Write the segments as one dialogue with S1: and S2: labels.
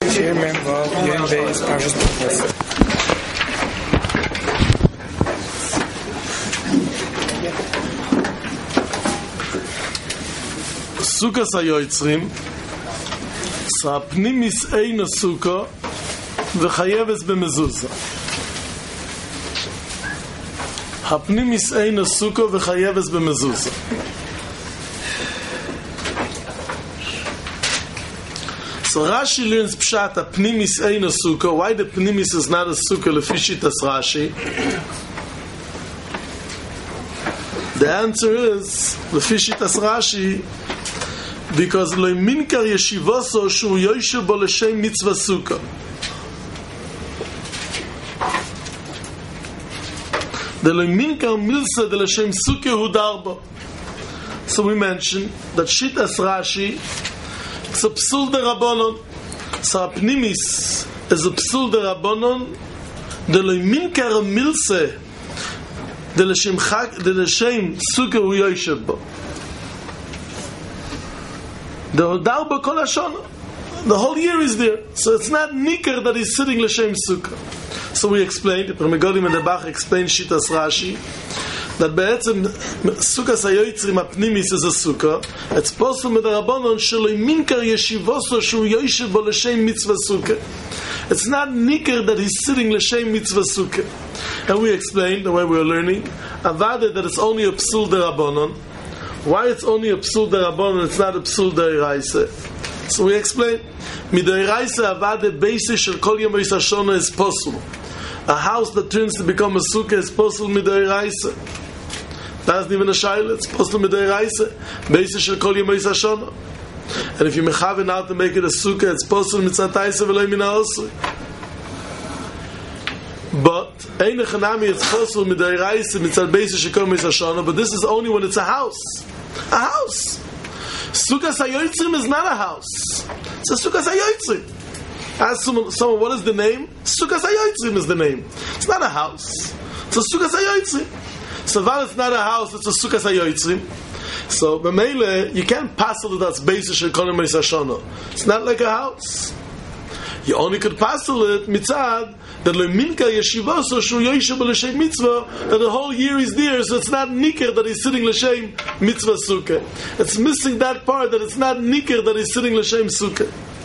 S1: Shir Memvav, Yom Beis, Parshas Tefillah.
S2: Sukas hayotzrim, שהפנימיס אין הסוכה וחייבס במזוזה. הפנימיס אין הסוכה וחייבס במזוזה. So Rashi learns pshat apnimis ein a sukkah. Why the pnimis is not a sukkah lefishitas Rashi? The answer is lefishitas Rashi because lo minkar yeshivoso shu yoyshe bo l'shem mitzvah sukkah. The lo minkar milsa de l'shem sukkah hu darba. So we mentioned that shitas Rashi. It's a psul de Rabbanon. So a pnimis is a psul de Rabbanon. De lo minkar milse de l'shem sukkah hu yoyshe bo. The Darba Kol Hashana, the whole year is there. So it's not Nikar that is sitting L'Shem Sukkah. So we explained, Permegodim and the Bach explained Shitas Rashi, that Be'etzem Sukkah Sayoytzrim Apnimis is a Sukkah. It's possible with the Rabbanon Shaloi Minkar Yeshivoso Shu Yoyshev Bo L'Shem Mitzvah Sukkah. It's not Nikar that he's sitting L'Shem Mitzvah Sukkah. And we explained, the way we were learning, Avada that it's only a Psul de Rabbanon. Why it's only a psul derabbanon, it's not a psul deiraisa? So we explain. Mideiraisa avade basis shel kol yom hashana is possible. A house that turns to become a sukkah is possible mideiraisa. That's even a shaila. It's possible mideiraisa. Basis shel kol yom hashana. And if you mechaven out to make it a sukkah, it's possible mitzataisa v'lo min ha'osri. But eine chanami it's possible mideiraisa mitzat basis shel kol yom hashana. But this is only when it's a house. A house. Sukkah Sayotzrim is not a house. It's a Sukkah Sayotzrim. Ask someone, what is the name? Sukkah Sayotzrim is the name. It's not a house. It's a Sukkah Sayotzrim. So while it's not a house, it's a Sukkah Sayotzrim. So b'meile, you can't pass it that's basis shel kol yom hashana. It's not like a house. You only could pass it mitzad that lo minka yeshivoso shu yoyshev bo l'shem mitzvah, that the whole year is there, so it's not nikar that he's sitting l'shem mitzvah sukkah. It's missing that part that it's not nikar that he's sitting l'shem sukkah.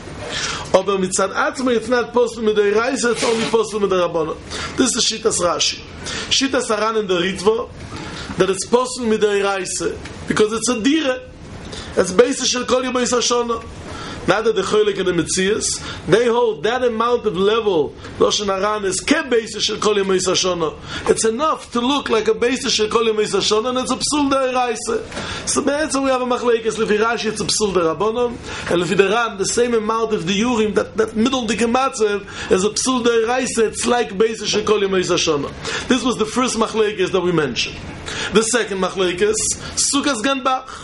S2: Aber mitzad atzma it's not possible with the Reise, it's only possible with the Rabbanon. This is Shitas Rashi. Shitas Aran in the Ritva that it's possible with the Reise because it's a dire. It's basis shel kol yom hashana. Now that the Cholik and the Metzias, they hold that amount of level, Loshen Aran is ke basis shel kol yom hashana. It's enough to look like a basis shel kol yom hashana, and it's a psul deiraisa. So be'etzem we have a machlekes, lefi Rashi it's a psul derabbanon, and lefi Ran the same amount of the Yurim, that middle dikematzev, is a psul deiraisa, it's like basis shel kol yom hashana. This was the first machlekes that we mentioned. The second machlekes, Sukas Ganbach.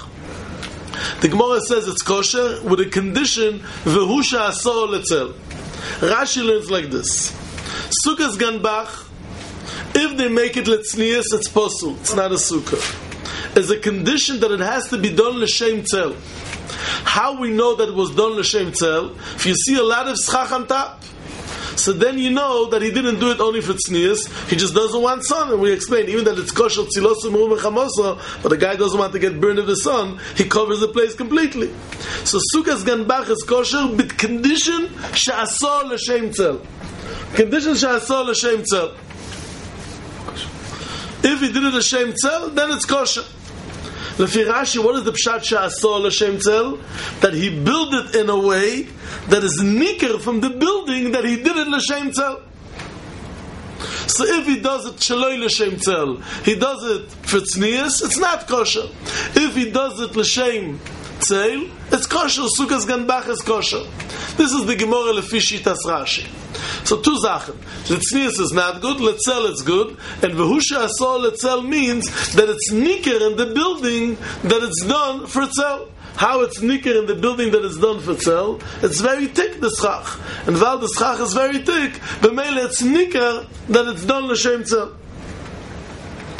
S2: The Gemara says it's kosher with a condition v'husha asor letzel. Rashi learns like this: Sukkah's ganbach. If they make it letznius, it's possible. It's not a sukkah. As a condition that it has to be done l'shem tzel. How we know that it was done l'shem tzel? If you see a lot of schach on top, so then you know that he didn't do it only for tznius. He just doesn't want sun. And we explained even that it's kosher tzilosu me'um chamosa, but the guy doesn't want to get burned of the sun. He covers the place completely. So sukkah's ganbach is kosher, but condition she'asor l'shem tzel. Condition she'asor l'shem tzel. If he did it l'shem tzel, then it's kosher. Lefi Rashi, what is the pshat she'asor l'shem tzel? That he built it in a way that is niker from the building that he did it l'shem tzel. So if he does it shaloi l'shem tzel, he does it for tznius, it's not kosher. If he does it l'shem tzel, it's kosher. Sukkah's ganbach is kosher. This is the Gemara lefi shitas Rashi. So two zachen. Tznius is not good, letzel it's good, and v'husha asor letzel means that it's niker in the building that it's done for tzel. How it's nicker in the building that is done for tzel? It's very thick, the schach. And while the schach is very thick, b'meile it's nicker that it's done l'shem tzel.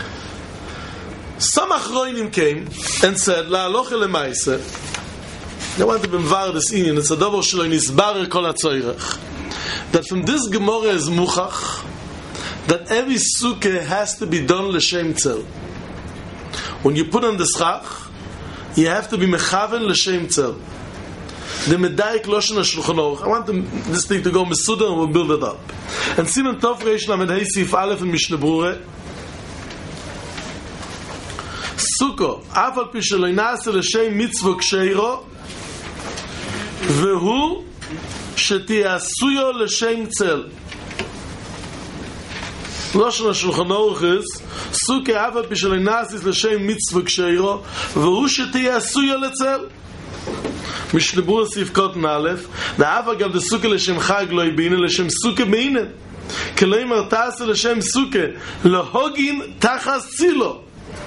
S2: Some achroinim came and said, la'aloche lemaise, I want to be involved this in it's a double shlo nisbar kol hatzoyrach. That from this Gemara is muchach that every sukkah has to be done l'shem tzel. When you put on the schach, you have to be mechaven l'shem tzel. The medayik loshen hashulchan aruch. I want this thing to go mesuda and we'll build it up. And Siman Tov Reish Lamed Hey Sif Aleph in Mishnah Brura. Sukkah, af al pi shelo na'aseh l'shem mitzvah ksheiro, vehu שתהיה עשויה לשם צל. לושן השולחן ערוך is סוכה אף על פי שלא נעשית לשם מצווה כשרו והוא שתהיה עשויה לצל. משנה ברורה סעיף קוטן א' ואף אגב דסוכה לשם חג לא יבינה לשם סוכה בעינן כלומר תעשה לשם סוכה להוגין תחת צילו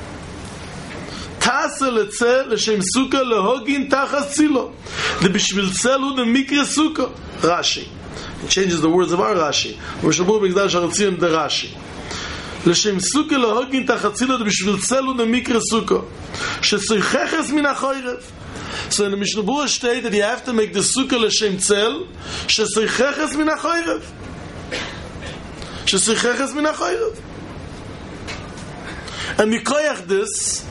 S2: תעשה לצל לשם סוכה להוגין תחת צילו בשביל צל הוא במקרה סוכה Rashi. It changes the words of our Rashi. Mishnah Brura b'Gdal Sharatzion the Rashi. L'shem sukkah lahogin tachatzilot b'shvil tzelu demikra sukkah. Shesoicheches min hachoyrev. So in the Mishnah Brura state that you have to make the sukkah l'shem tzel. Shesoicheches min hachoyrev. Shesoicheches min hachoyrev. And mikoyach this,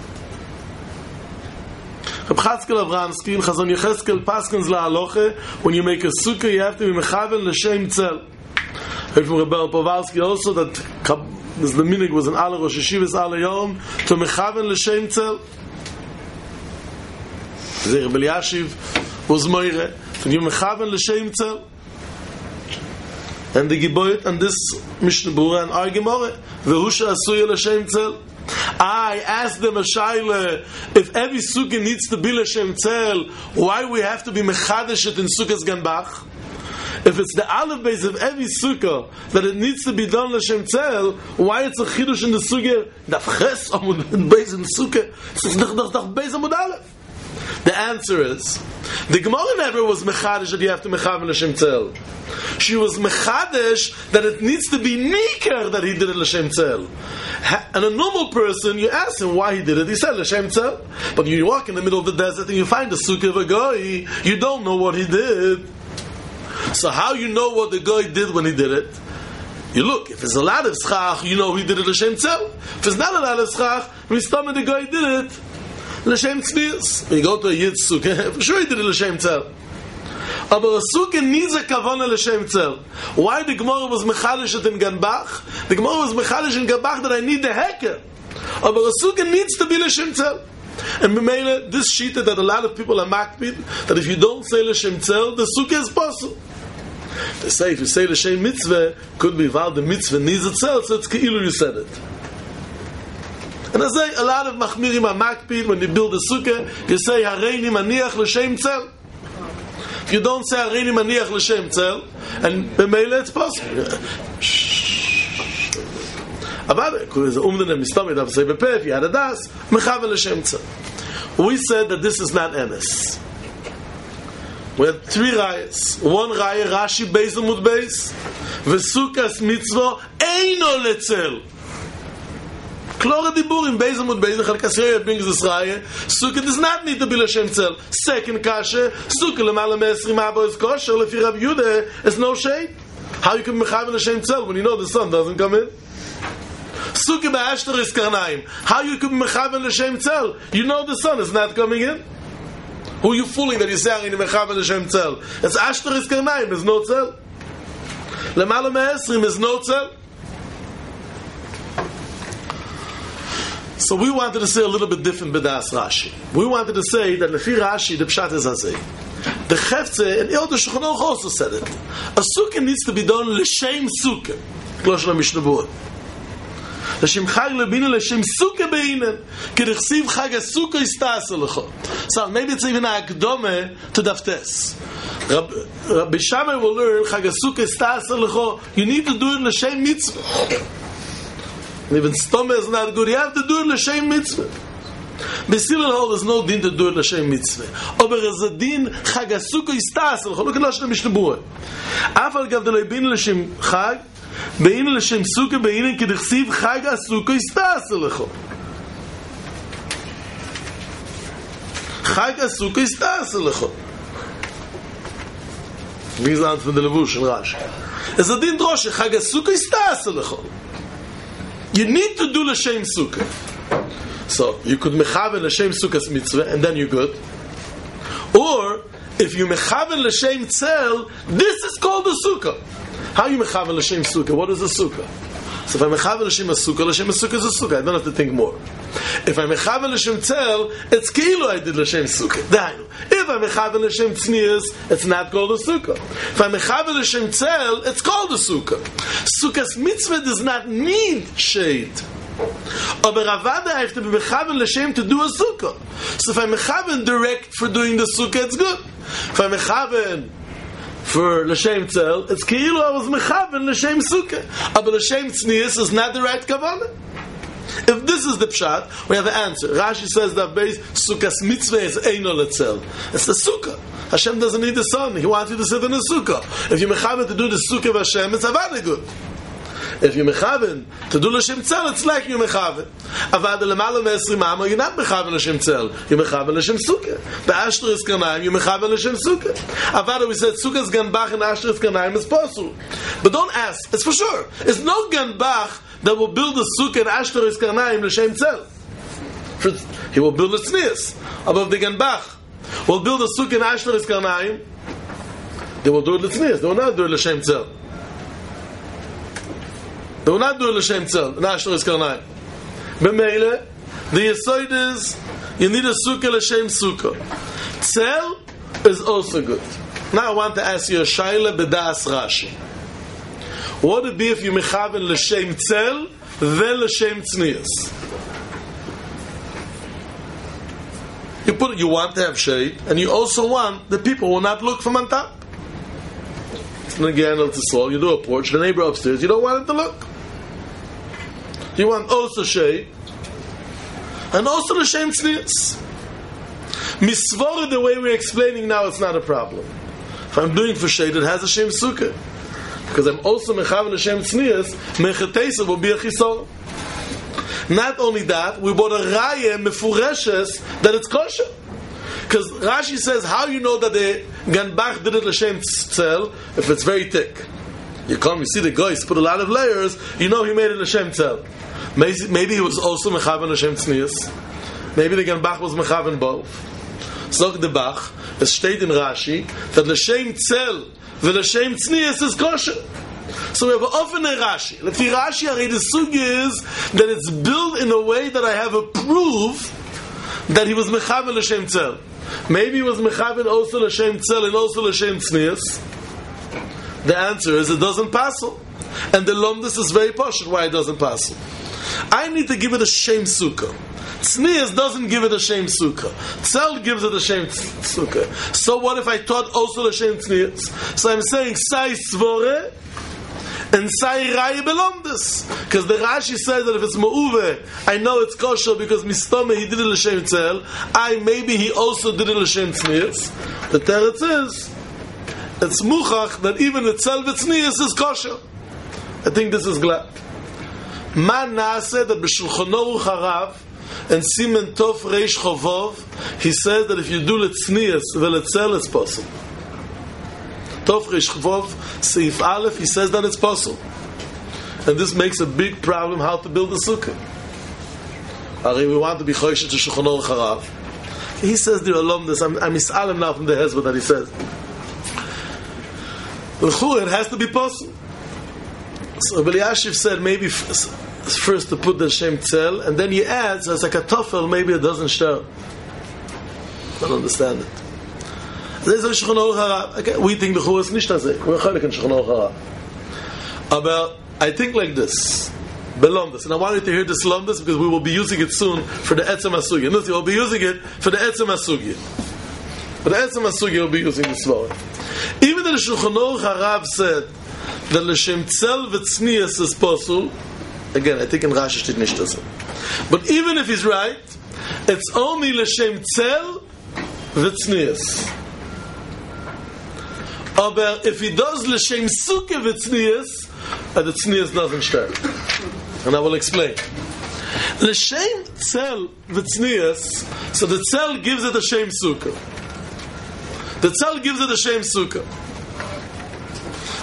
S2: Reb Chatzkel Avramsky in Chazon Yecheskel Paskins LaHaloche, when you make a sukkah, you have to be mechaven l'shem tzel. Heard from Rebbe Povalsky also that the minig was an ala Rosh Yeshivas ala Yom to mechaven l'shem tzel. Rebbe Eliashiv was moire, and you mechaven l'shem tzel. And the Giboyet and this Mishnah Brura and our Gemara, vehu she'asuya l'shem tzel. I asked them a shaila, if every sukkah needs to be l'shem tzel, why we have to be mechadesh it in Sukkah's Ganbach? If it's the aleph base of every sukkah that it needs to be done l'shem tzel, why it's a chidush in the sukkah? Dafches amud base in sukkah. It's doch base amud aleph. The answer is, the Gemara never was mechadesh that you have to mechaven l'shem tzel. She was mechadesh that it needs to be nikar that he did it l'shem tzel. And a normal person, you ask him why he did it, he said l'shem tzel. But you walk in the middle of the desert and you find the sukkah of a guy, you don't know what he did. So how you know what the guy did when he did it? You look, if there's a lot of schach, you know he did it l'shem tzel. If there's not a lot of schach, we stomach the guy did it l'shem tzvius. When you go to a yid sukkah, for sure he did it l'shem tzel. But a sukkah needs a kavanah l'shem tzel. Why the Gemara was mechalish in Ganbach? The Gemara was mechalish in Ganbach that I need the heker. But a sukkah needs to be l'shem tzel. And b'meila, this shita that a lot of people are makpid, that if you don't say l'shem tzel, the sukkah is possible. They say if you say l'shem mitzvah, could be val the mitzvah needs itself, so it's keilu you said it. And I say a lot of machmirim are makpid when you build a sukkah, you say hareini maniach l'shem tzel. If you don't say hareini maniach l'shem tzel, and b'meila it's possible. About it, because umden mistamid have say bepeh, if you had a das, mechaven l'shem tzel. We said that this is not emes. We had three rayas. One raya, Rashi beis amud beis, v'sukas mitzvah eino letzel. Klora diburim beis amud beis, the Chalkas Yoyed brings this raya. Sukkah does not need to be l'shem tzel. Second kasha, sukkah l'mala me'esrim abo is kosher. If you have Yudah, it's no shade. How you can mechaven l'shem tzel when you know the sun doesn't come in? Sukkah ba'ashtar is karnaim. How you can mechaven l'shem tzel? You know the sun is not coming in. Who are you fooling that you say hareini mechaven l'shem tzel? It's ashtar is karnaim. There's no tzel. L'mala me'esrim is no tzel. So we wanted to say a little bit different b'das Rashi. We wanted to say that lefi Rashi the pshat is hazeh. The Chefze and Yod Shulchan Aruch also said it. A sukkah needs to be done l'shem sukkah. Kloshna Mishnah Brura. L'shem chag lebina l'shem sukkah beinen. K'dichsiv chag sukkah istasel lecho. So maybe it's even a akdome to daftes. Rabbi Shammai will learn chag sukkah istasel lecho. You need to do it l'shem mitzvah. Even stomach is not good. You have to do it l'shem mitzvah. B'silul hol there's no din to do it l'shem mitzvah. Aber there's a din chag sukkah istasel lecho. Look at Lashon Mishnah Brura. Afal gav delay bin l'shem chag. Bein l'shem sukkah bein k'dichsiv chag sukkah istasel lecho. Chag sukkah istasel lecho. Wie ist von der Levush in Rashi? Es ist ein Drosche, Chag HaSukkah ist das lechol. You need to do l'shem sukkah. So, you could mechaven l'shem sukkah's mitzvah, and then you're good. Or, if you mechaven l'shem tzel, this is called a sukkah. How you mechaven l'shem sukkah? What is a sukkah? So if I mechaven l'shem sukkah is a sukkah. I don't have to think more. If I mechaven l'shem tzel, it's keilu I did l'shem sukkah. Dainu. If I mechaven l'shem tznius, it's not called a sukkah. If I mechaven l'shem tzel, it's called a sukkah. Sukkah's mitzvah does not need shade. Aber Ravada, I have to be mechaven l'shem to do a sukkah. So if I mechaven direct for doing the sukkah, it's good. If I mechaven for l'shem tzel, it's keilu I was mechaven l'shem sukkah. Aber l'shem tznius is not the right kavanah. If this is the pshat, we have an answer. Rashi says that base sukkah's mitzvah is eino letzel. It's the sukkah. Hashem doesn't need the sun. He wants you to sit in the sukkah. If you mechaven to do the sukkah of Hashem, it's avada good. If you mechaven to do l'shem tzel, it's like you mechaven. Avada lemala me'esrim amma, you're not mechaven l'shem tzel. You mechaven l'shem sukkah. Be'ashter is kanayim, you mechaven l'shem sukkah. Avada, we said sukkah's ganbach and ashter is kanayim is possible. But don't ask. It's for sure. It's no ganbach that will build a sukkah and ashter is kanayim l'shem tzel. He will build a tznius above the ganbach. Will build a sukkah and ashter is kanayim. They will do it l'tznius. They will not do it l'shem tzel. They will not do it l'shem tzel. And ashter is kanayim. B'meile, the yesod is you need a sukkah l'shem sukkah. Tzel is also good. Now I want to ask you a shaila b'das Rashi. What would it be if you mechaven l'shem tzel ve l'shem tznius? You want to have shade, and you also want the people will not look from on top. Again, you do a porch, the neighbor upstairs, you don't want him to look. You want also shade, and also l'shem tznius. Misvora, the way we're explaining now, it's not a problem. If I'm doing for shade, it has a shem sukkah. Because I'm also mechaven l'shem tznius, mechatesa will be a chisor. Not only that, we bought a raya mefureshes that it's kosher. Because Rashi says, how you know that the ganbach did it l'shem tzel if it's very thick? You see the guys put a lot of layers, you know he made it l'shem tzel. Maybe he was also mechaven l'shem tznius. Maybe the ganbach was mechaven both. Zog the Bach, es steht in Rashi that l'shem tzel v'l'shem tznius is kosher. So we have often a Rashi. Lefi Rashi, the sugi is that it's built in a way that I have a proof that he was mechaven l'shem tzel. Maybe he was mechaven also l'shem tzel and also l'shem tznius. The answer is it doesn't passel. And the lomdus is very posh. Why it doesn't passel? I need to give it a shem sukkah. Tznius doesn't give it a shem sukkah. Tzel gives it a shem sukkah. So what if I taught also a shem tznius? So I'm saying sai svore and sai raya belomdus. Because the Rashi says that if it's ma'uve, I know it's kosher because mistome he did it l'shem tzel. Maybe he also did it l'shem tznius. The teretz is it's muchach that even the tzel v'tznius is kosher. I think this is glad. Ma na'aseh that b'shulchan aruch harav and Simen Tov Reish Chovov, he says that if you do l'tznius v'letzel, it's possible. Tov Reish Chovov, Seif Aleph, he says that it's possible. And this makes a big problem how to build a sukkah. We want to be choishet to Shulchan Aruch Harav. He says the alumnus, I'm misalim now from the hezbollah that he says. L'chur, it has to be possible. So Rabbi Yashiv said maybe first to put the shem tzel, and then he adds as a kartoffel, maybe it doesn't show. I don't understand it. Okay, we think the chur is nicht das. We're chaylik in Shulchan Aruch Harav. But I think like this. Belomdus. And I want you to hear this lomdus because we will be using it soon for the etzem hasugi. Notice we'll be using it for the etzem hasugi. For the etzem hasugi we'll be using this word. Even though the Shulchan Aruch Harav said that l'shem tzel v'tznius is possible, again, I think in Rashi steht nicht das. But even if he's right, it's only l'shem tzel v'tznius. But if he does l'shem sukkah v'tznius, the tznius doesn't start. And I will explain. L'shem tzel v'tznius, so the tzel gives it a shem sukkah. The tzel gives it a shem sukkah.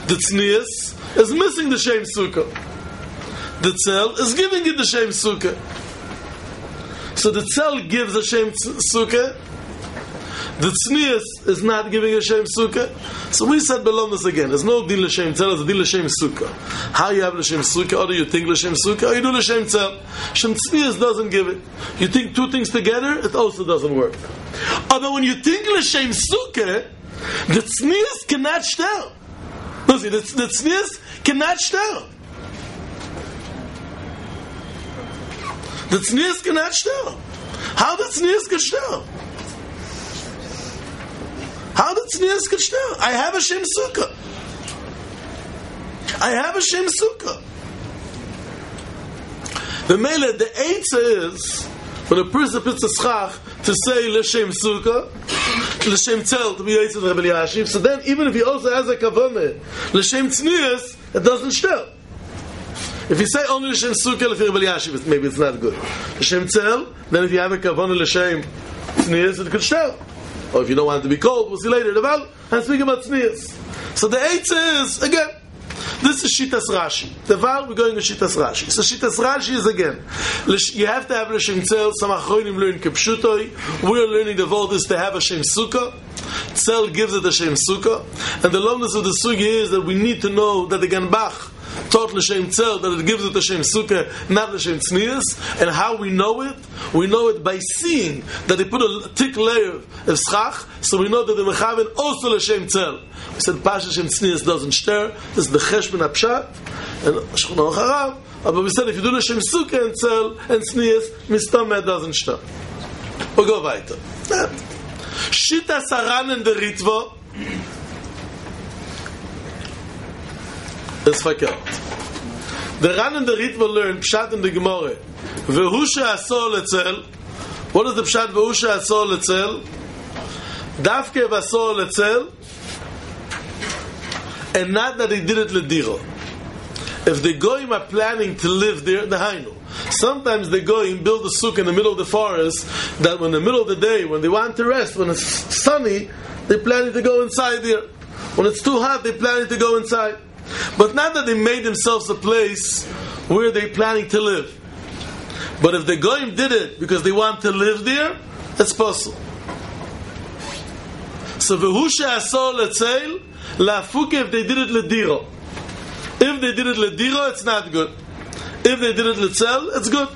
S2: The tznius is missing the Shem Sukkah. The Tzel is giving it the Shem Sukkah. So the Tzel gives a Shem Sukkah. The tznius is not giving a Shem Sukkah. So we said below this again. There's no din l'shem tzel, there's a din l'shem sukkah. How you have l'shem sukkah, or do you think l'shem sukkah, or you do l'shem tzel. Shem tznius doesn't give it. You think two things together, it also doesn't work. Although when you think l'shem sukkah, the tznius cannot shtel. Listen, the tznius cannot shtel. The tznius cannot shtel. How the tznius can shtel? How the tznius could shtel? I have a Shem Sukkah. I have a Shem Sukkah. The mele, the eitzah is, when a person puts a schach to say l'Shem Sukkah, l'Shem Tzel, to be eitzah of Rabbi Elyashiv, so then even if he also has a kavanah, l'Shem tznius, it doesn't shtel. If you say only l'Shem Sukkah, l'Fi Rabbi Elyashiv, maybe it's not good. L'Shem Tzel, then if you have a kavanah l'Shem tznius, it could shtel. Or if you don't want it to be cold, we'll see later. I'm speaking about tznius. So the eitzah is, again, this is Shitas Rashi. The Val, we're going to Shitas Rashi. So Shitas Rashi is, again, you have to have l'shem tzel. Some achronim learn kepshutoi. We're learning the word is to have a Shem Sukkah. Tzel gives it a Shem Sukkah. And the lowness of the sugi is that we need to know that the Ganbach taught l'shem tzel, that it gives it a Shem Sukkah, not l'shem tznius. And how we know it by seeing that they put a thick layer of schach, so we know that the mechaven also l'shem tzel. We said Pasha Shem tznius doesn't stir. This is the cheshbon apshat and shchona acharav. But we said if you do l'shem sukkah and tzel and tznius, mistameh doesn't stir. We'll go weiter. Shita Saran and the Ritva is verkehrt. The Ran and the Ritva learn Pshat in the Gemara. Vehu she'asor letzel. What is the Pshat Vehu she'asor letzel? Dafke v'asor letzel, and not that they did it lediro. If the goyim are planning to live there, the hainu. Sometimes the goyim build a sukkah in the middle of the forest, that when in the middle of the day, when they want to rest, when it's sunny, they're planning to go inside there. When it's too hot, they're planning to go inside. But not that they made themselves a place where they're planning to live. But if the goyim did it because they want to live there, that's possible. So v'hu she'asor letzel la'afuke, if they did it lediro. If they did it lediro, it's not good. If they did it letzel, it's good.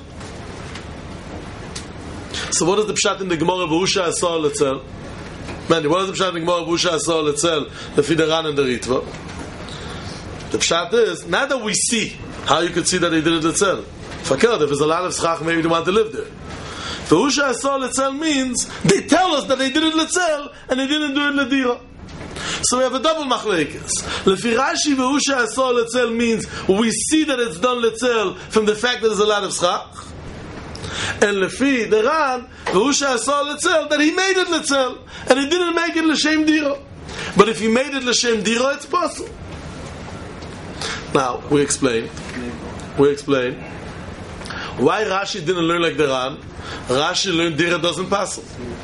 S2: So what is the pshat in the Gemara v'hu she'asor letzel? Man, what is the pshat in the Gemara v'hu she'asor letzel? The Fidaran and the Ritva. The pshat is not that we see how you could see that they did it letzel. Fakir, if there's a lot of schach, maybe they want to live there. V'hu she'asor letzel means they tell us that they did it letzel and they didn't do it lediro. So we have a double machlekes. Lefi Rashi v'hu she'asor letzel means we see that it's done letzel from the fact that there's a lot of schach. And lefi the Ran v'hu she'asor letzel, that he made it letzel and he didn't make it l'shem diro. But if he made it l'shem diro, it's possible. Now we explain why Rashi didn't learn like the Ran. Rashi learned dira doesn't pass.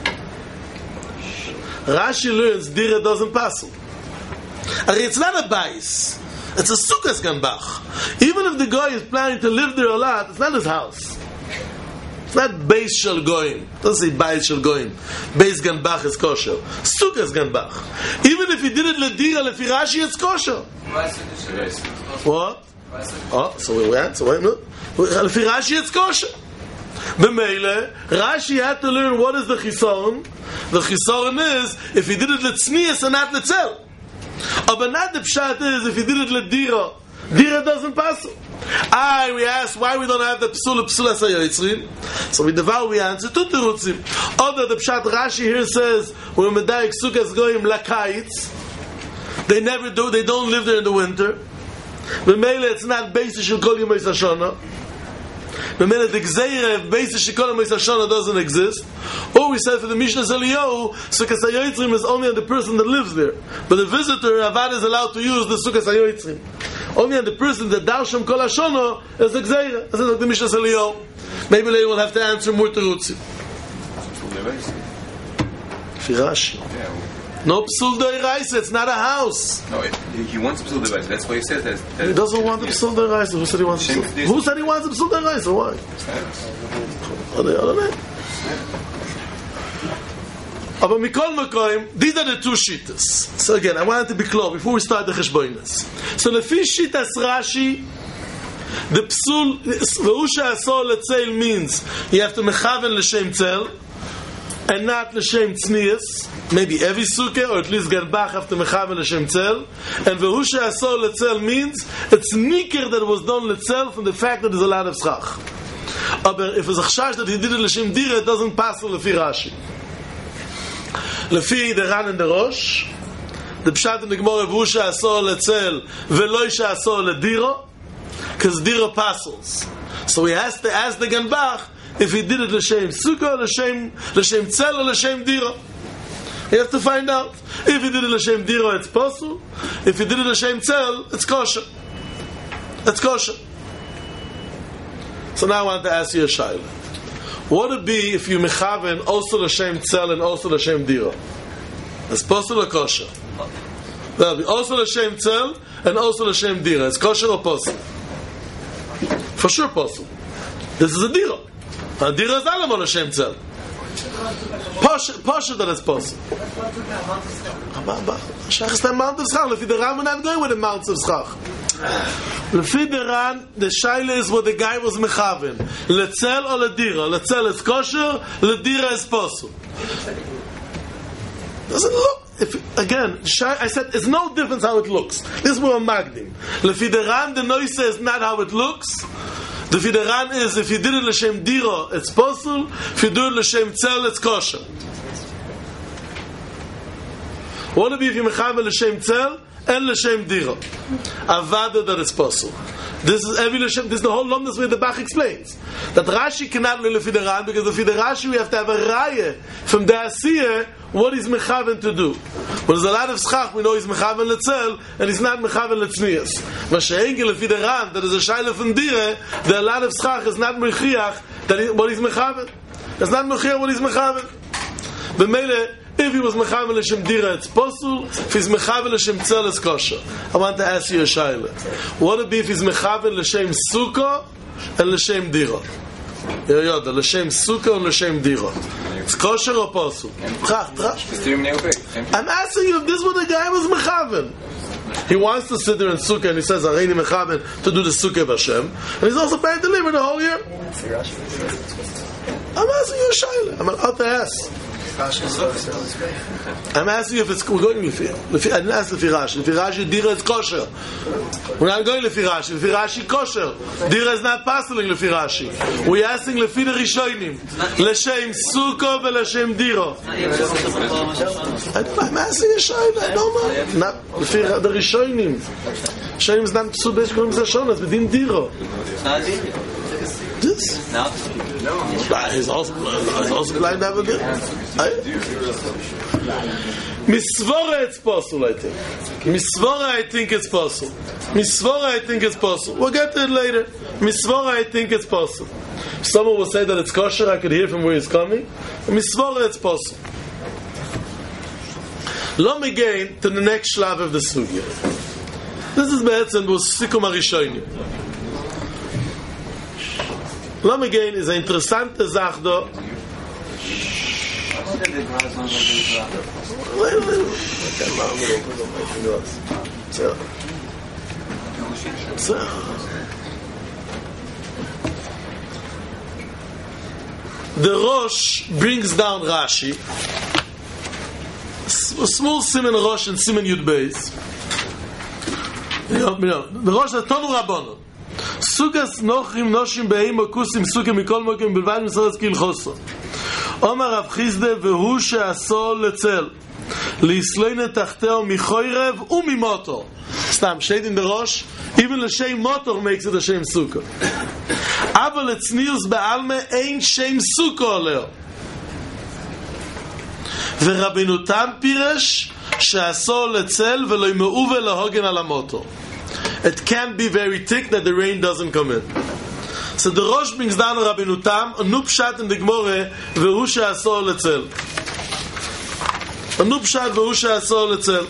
S2: Rashi learns dira doesn't pass. It's not a bais. It's a sukkah's ganbach. Even if the guy is planning to live there a lot, it's not his house. It's not beis shel goyim. Doesn't say beis shel goyim. Beis ganbach is kosher. Sukkah's ganbach. Even if he did it ledira lefi Rashi, it's kosher. What? Oh, so we answer. Wait a minute. Lefi Rashi, it's kosher. B'meile, Rashi had to learn what is the chisaron. The chisaron is if he did it letznius and not letzel. But not the pshat is if he did it ledira. Dira doesn't pass. We asked why we don't have the psula sayotzrim. So with the vow we answer two terutzim. Other the pshat Rashi here says when medayik sukkahs goyim lakayitz, they never do. They don't live there in the winter. B'meile it's not basis shel kol yemei Hashana. B'meile the gzeira of basis shel kol yemei Hashana doesn't exist. Or we said for the Mishnah Eliyahu, sukkah sayotzrim is only on the person that lives there, but the visitor Avad is allowed to use the sukkah sayotzrim. Only on the person that Darsham Kol Hashana is the Gzeira. This is like the Mishnah Eliyahu. Maybe later we'll have to answer more terutzim. Firashi. No psul d'oraisa. It's not a house.
S3: No, he wants psul d'oraisa. That's why he says that.
S2: He doesn't want the psul d'oraisa. Who said he wants? Who said he wants the psul d'oraisa? Why? Aber mikol makoim, these are the two shittas. So again, I wanted to be clear before we start the cheshbonos. So lefi shittas Rashi, the psul v'hu she'asor letzel means you have to mechaven l'shem tzel and not l'shem tznius. Maybe every sukkah or at least Gerbach have to mechaven l'shem tzel. And v'hu she'asor letzel means it's nikir that it was done letzel from the fact that there's a lot of schach. But if it's a chashash that he did it l'shem dira, it doesn't pass lefi Rashi. Lefi the Ran and the Rosh, the Pshat in the Gemara v'hu she'asor letzel v'lo she'asor lediro, because dira passes. So he has to ask the Ganbach if he did it l'shem sukkah, l'shem tzel, or l'shem dira. You have to find out. If he did it l'shem dira, it's possible. If he did it l'shem tzel, it's kosher. It's kosher. So now I want to ask you a shayla. What would it be if you mechaven also l'shem tzel and also l'shem dira? It's possible or kosher? That'll be also l'shem tzel and also l'shem dira. It's kosher or possible? For sure possible. This is a dira. A dira is alam on l'shem tzel. Posher that it's possible. Shach is the amount of schach. Lefi the Ran, we're not going with the amounts of schach. Lefi the Ran, the shaila is what the guy was mechaven. Letzel or ledira. Letzel is kosher, ledira is possible. Doesn't look. Again, I said it's no difference how it looks. This is what I'm magdim. Lefi the Ran, the noise is not how it looks. The Fideran is if you did it l'shem dira, it's possible. If you do it l'shem tzel, it's kosher. What if you mechaven l'shem tzel and l'shem dira? Avada that it's possible. This is every l'shem. This is the whole lumdus where the Bach explains that Rashi cannot learn the Fideran because the Fiderashi we have to have a raya from the Asiyah what he's mechaven to do. When there's a lot of schach, we know he's mechaven letzel and he's not mechaven letznius. Mashe'engel lefi the Ran, that is a shayla from dire, that a lot of schach is not mechiach that what he's mechaven. It's not mechiach what he's mechaven. The mele, if he was mechaven l'shem dira, it's possible. If he's mechaven l'shem tzel, it's kosher. I want to ask you a shayla. What would it be if he's mechaven l'shem sukkah and l'shem dira? Yoda, l'shem sukkah and l'shem dira. It's kosher or possible? I'm asking you if this was the guy who was mechaven. He wants to sit there in sukkah and he says, Areini mechaven to do the sukkah of Hashem. And he's also paying to live the whole year. I'm asking you a shayla. I'm out to ask. I'm asking you if it's we're going Lefi. I didn't ask Lefi Rashi. Lefi Rashi dira is kosher. We're not going Lefi Rashi. Lefi Rashi kosher. Dira is not possible Lefi Rashi. We're asking Lefi the Rishonim. L'shem sukkah v'l'shem dira. I'm asking a shayla. I don't know. Not Lefi the Rishonim. Rishonim is not psubesh kolim zashonas. Within dira. This? No. He's also blind to have a good. Misvora, it's possible, I think. Misvora, I think it's possible. Misvora, I think it's possible. We'll get to it later. Misvora, I think it's possible. Someone will say that it's kosher, I could hear from where he's coming. Misvora, it's possible. Let me gain to the next shlav of the sugya. This is Be'etzem, was Sikum HaRishonim. Lamm again is eine interessante Sache da. The Rosh brings down Rashi. A small Siman Rosh and Siman Yud Beis. The Rosh is Tonu Rabbanon. Sugas nochim noshim beim okusim sukim mikol mokim bilvad misaras kil choso. Omar Rav Chizde vehu she'asor letzel liisleine tachteo michoirev umimotor. Stam steht in the Rosh. Even l'shem motor makes it a shem sukkah. Aval etznius be'alme ein shem sukkah oleo. Ve'Rabbeinu Tam piresh she'asor letzel ve'lo yimeu ve'lohogen al hamotor. It can't be very thick that the rain doesn't come in. So the Rosh brings down Rabbeinu Tam, a nupshat in the Gemara, vehu she'asor letzel. anu pshat והוא שעשו לצל.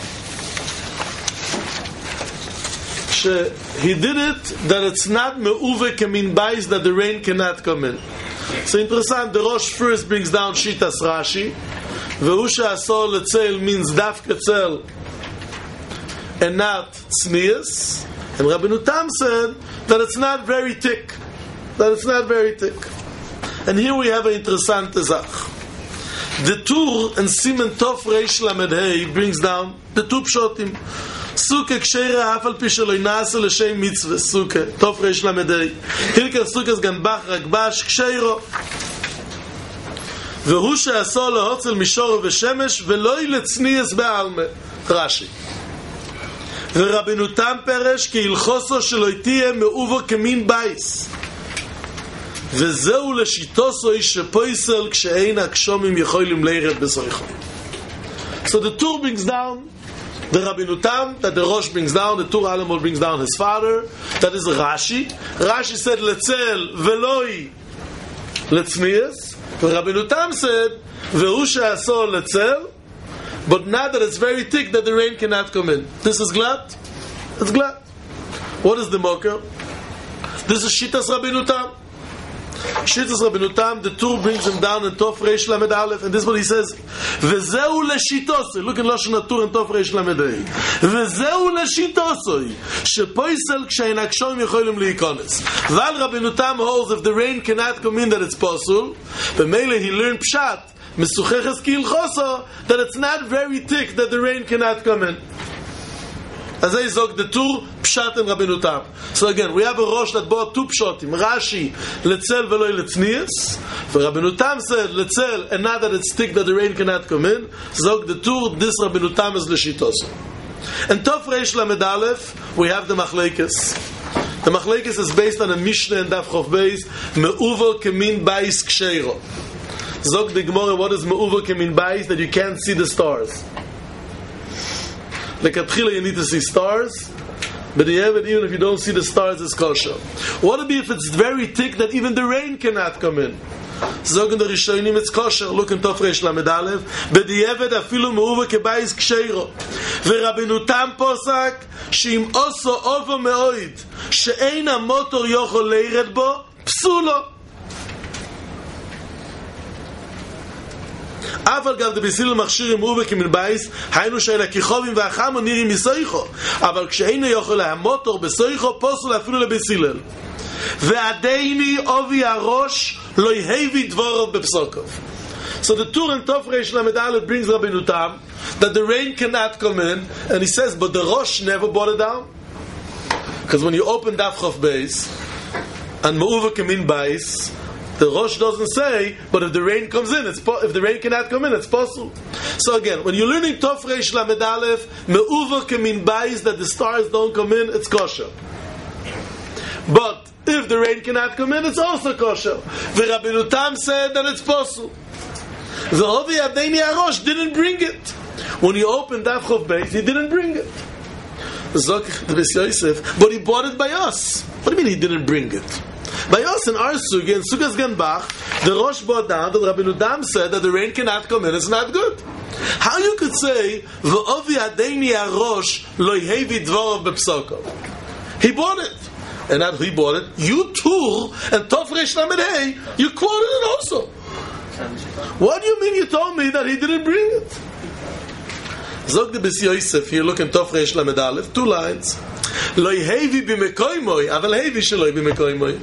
S2: He did it that it's not meuve kemin bais, that the rain cannot come in. So interessant, the Rosh first brings down Shitas Rashi. והוא שעשו לצל means dafka tzel and not tznius. And Rabbeinu Tam said that it's not very thick. That it's not very thick. And here we have an interessant zach. The Tur and Simen Tov Reish Lamed Hei brings down the two pshotim. Sukkah ksheira hafal pi shelo inase l'shem mitzvah. Sukkah Tov Reish Lamed Hei. Hilker Sukkah's ganbach ragbash ksheiro. והוא שעשו להוצל מישור ושמש ולא לצניאס בעלמה. רש"י. ורבנו תם פרש כי הלכוסו שלא תהיה מאובו כמין בייס. וזהו לשיטוסו איש שפויסל כשאין הקשומים יכולים לירד בסויכו. So the Tur brings down the Rabbeinu Tam, that the Rosh brings down, the Tur Alamol brings down his father, that is Rashi. Rashi said letzel veloi letznias. Rabbeinu Tam said והוא שעשו לתzel, but not that it's very thick that the rain cannot come in. This is glad? It's glad. What is the mocker? This is Shitas Rabbeinu Tam. Shitas Rabbeinu Tam, the Tur brings him down in Tov Reish Lamed Aleph, and this is what he says. Vezeu leshitosoi. Look in Lashon HaTur in Tov Reish Lamed Hei. Vezeu leshitosoi. Shepoisel kshein hakshom yecholim leikones. Val Rabbeinu Tam holds if the rain cannot come in that it's possible. B'meile he learned Pshat. Mesucheches ki ilchoso, that it's not very thick that the rain cannot come in. As I zog the Tur Pshat and Rabbeinu Tam. So again, we have a Rosh that bought two Pshatim. Rashi letzel veloi letznius. Rabbeinu Tam said letzel, and not that it's thick that the rain cannot come in. Zog the Tur, this Rabbeinu Tam is leshitos. And Tov Reish Lamed Aleph, we have the Machlekes. The Machlekes is based on a Mishnah and Daf Chof Beis. Meuvo kemin bais ksheiro. Zog the Gemara, what is meuvo kemin bais? That you can't see the stars. Like at Chila, you need to see stars, but even if you don't see the stars, it's kosher. What would be if it's very thick that even the rain cannot come in? Zogen the Rishonim, it's kosher. Look in Tov Reish Lamed Aleph. B'di'evet afilu meuva kebayis ksheiro. V'Rabbeinu Tam posak she'im oso ovo me'oid she'ein ha'motor yochol leired bo psulo. אבל גם דבסיל מכשיר עם אובה כמן בייס היינו שאלה כיכובים והחמו נראים מסויכו אבל כשאינו יכול המוטור בסויכו פוסו אפילו לבסילל ועדייני אובי הראש לא יהיבי דבורוב בפסוקוב. So the Tur and Tov Reish Lamed Aleph brings Rabbeinu Tam that the rain cannot come in, and he says but the Rosh never brought it down, because when you open Daf Chof Beis and Meuva Kemin Bais, the Rosh doesn't say, but if the rain comes in, if the rain cannot come in, it's possible. So again, when you're learning Tov Reish Lamed Aleph, Meuva Kemin Bais, that the stars don't come in, it's kosher. But if the rain cannot come in, it's also kosher. The Rabbeinu Tam said that it's possible. The Ovi Adeni Arosh didn't bring it. When you opened Daf Chof Beis, he didn't bring it. Zok the Beis Yosef, but he bought it by us. What do you mean he didn't bring it? By us in our Sugi, in Sugas Ganbach, the Rosh brought down that Rabbeinu Tam said that the rain cannot come in, it's not good. How you could say, V'ovi Adeni Arosh lo yehevi dvorov bepsokov? He bought it. And not he bought it. You too, and Tov Reish Lamed Hei, you quoted it also. What do you mean you told me that he didn't bring it? Zog the Beis Yosef, here look in Tov Reish Lamed Aleph, 2 lines. Lo yehevi b'mekoymoi, aval hevi shelo b'mekoymoi.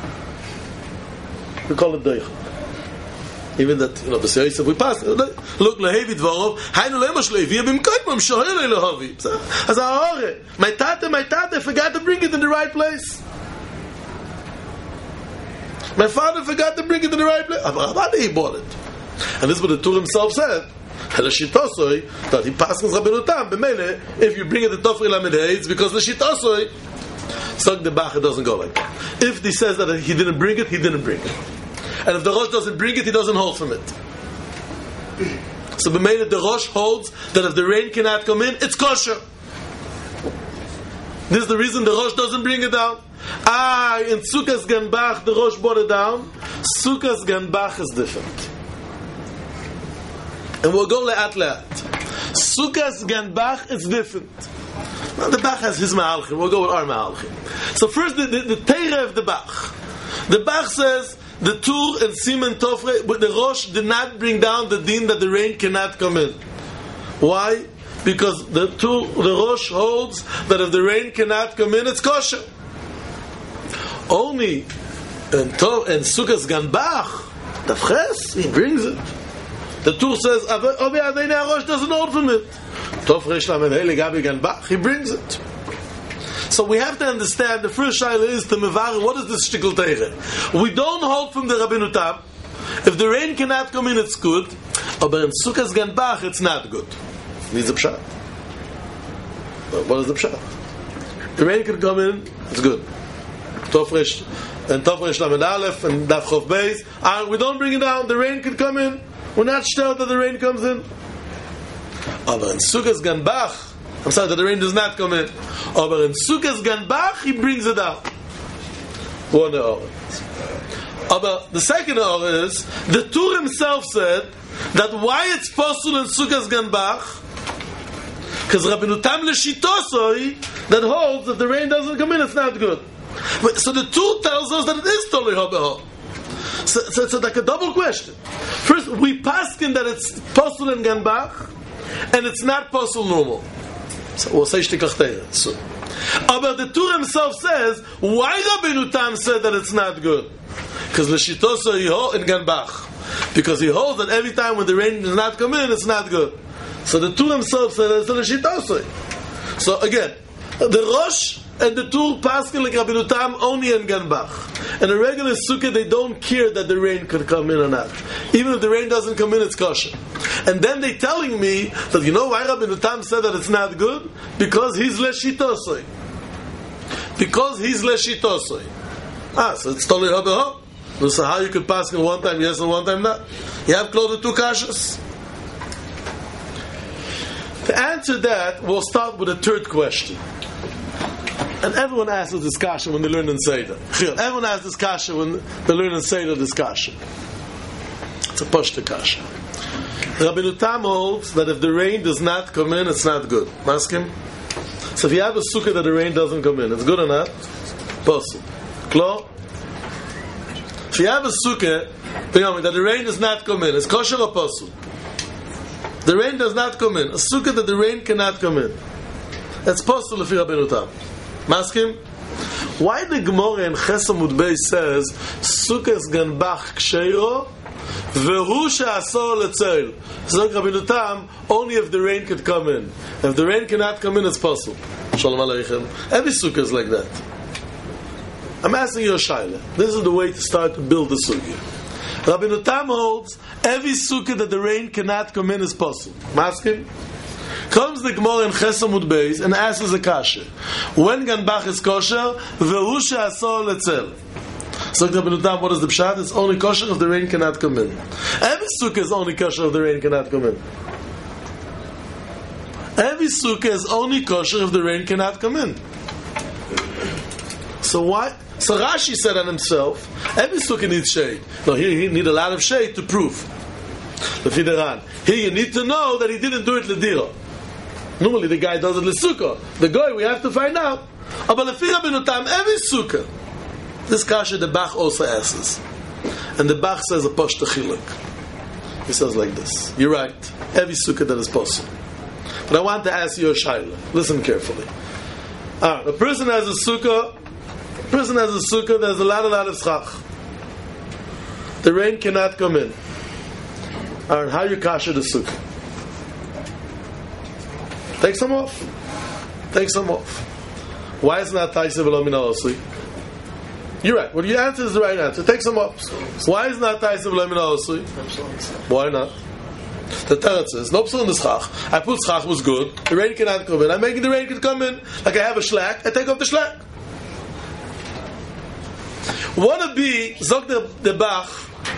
S2: We call it doich. Even that, Beis Yosef, we pass. Look, lo yehevi dvorov, hainu lo yemosh lo yevi b'mekoymoi, shohel lo yehovi. As ahore, my tate forgot to bring it in the right place. My father forgot to bring it in the right place. How did he bought it? And this is what the Tur himself said. L'shitosoi, that he passes Rabbeinu Tam. B'meile, if you bring it to Tov Reish Lamed Hei, it's because l'shitosoi. So the Bach, it doesn't go like that. If he says that he didn't bring it, he didn't bring it. And if the Rosh doesn't bring it, he doesn't hold from it. So b'meile, the Rosh holds that if the rain cannot come in, it's kosher. This is the reason the Rosh doesn't bring it down. In Sukkos Ganbach, the Rosh brought it down. Sukkos Ganbach is different. And we'll go le'at le'at. Sukkah's gan Bach is different. Now the Bach has his ma'alchim. We'll go with our ma'alchim. So first, the Teireh of the Bach. The Bach says the Tur and Siman Tofre, but the Rosh did not bring down the din that the rain cannot come in. Why? Because the Rosh holds that if the rain cannot come in, it's kosher. Only in Sukkah's gan Bach, the Ches, he brings it. The Tur says, Obi Adonai Rosh doesn't hold from it. Tofresh Lamed Hele Gabi gan Bach, he brings it. So we have to understand, the first shaila is to mevar, what is this shtikul teireh? We don't hold from the Rabbeinu Tam. If the rain cannot come in, it's good. But in Sukkah's gan Bach, it's not good. Needs a pshat. What is the pshat? The rain can come in, it's good. Tofresh Lamed Aleph and Daf Chof Beis. We don't bring it down, the rain can come in. We're not sure that the rain comes in. But in Sukkah's gan Bach, I'm sorry that the rain does not come in. But in Sukkah's gan Bach, he brings it out. One or. But the second or is, the Tur himself said that why it's possible in Sukkah's gan Bach, because Rabbeinu Tam l'shitosoi that holds that the rain doesn't come in, it's not good. So the Tur tells us that it is totally ho. So it's like a double question. First, we paskin that it's possible in gan Bach, and it's not possible normal. So we'll say shtikach teireh soon. But the Tur himself says, why Rabbeinu Tam said that it's not good? Because l'shitoso he holds in gan Bach. Because he holds that every time when the rain does not come in, it's not good. So the Tur himself said it's l'shitoso. So again, the Rosh and the Tur paskin like Rabbeinu Tam only in gan Bach. And a regular sukkah, they don't care that the rain could come in or not. Even if the rain doesn't come in, it's kosher. And then they telling me that, you know why Rabbeinu Tam said that it's not good? Because he's leshitosoi. Because he's leshitosoi. So it's totally ho. So how you could pass in one time yes and one time not? You have close to two kashas. To answer that, we'll start with a third question. And everyone asks this kasha when they learn in Seder. Everyone asks this kasha when they learn in Seder this kasha. It's a pashta kasha. Rabbeinu Tam holds that if the rain does not come in, it's not good. Ask him. So if you have a sukkah that the rain doesn't come in, it's good or not? Possible. Klo? If you have a sukkah that the rain does not come in, it's kosher or possible? The rain does not come in. A sukkah that the rain cannot come in. It's possible if you're Rabbeinu Tam. Maskim? Why the Gemara in Chesamud Beis says Sukkah's gan Bach ksheiro v'hu she'asor le'tzeil? So Rabbeinu Tam, only if the rain could come in. If the rain cannot come in, it's possible. Shalom Aleichem. Every sukkah is like that. I'm asking you a shaila. This is the way to start to build the sukkah. Rabbeinu Tam holds every sukkah that the rain cannot come in is possible. Maskim? Comes the Gemara in Chesamud Beis and asks a kasha. When gan Bach is kosher, v'hu she'asor le'tzel. So Rabbeinu Tam, what is the pshat? It's only kosher if the rain cannot come in. Every sukkah is only kosher if the rain cannot come in. Every sukkah is only kosher if the rain cannot come in. So why? So Rashi said on himself, every sukkah needs shade. No, here he need a lot of shade to prove. Here you need to know that he didn't do it l'dira. Normally the guy does it l'sukkah. The guy, we have to find out. But lefi Rabbeinu Tam, every sukkah, this kasha the Bach also asks. And the Bach says a pashta chiluk. He says like this. You're right. Every sukkah that is possible. But I want to ask you a shaila. Listen carefully. A person has a sukkah. There's a lot of schach. The rain cannot come in. And how you kasha the sukkah? Take some off. Why is it not taisa v'lo min ha'osui? You're right. What you answer is the right answer. Take some off. Why is it not taisa v'lo min ha'osui? Why not? The teretz says, no psul in the schach. I put schach was good. The rain cannot come in. I'm making the rain can come in. Like I have a shlak, I take off the shlak. Wanna be zok the Bach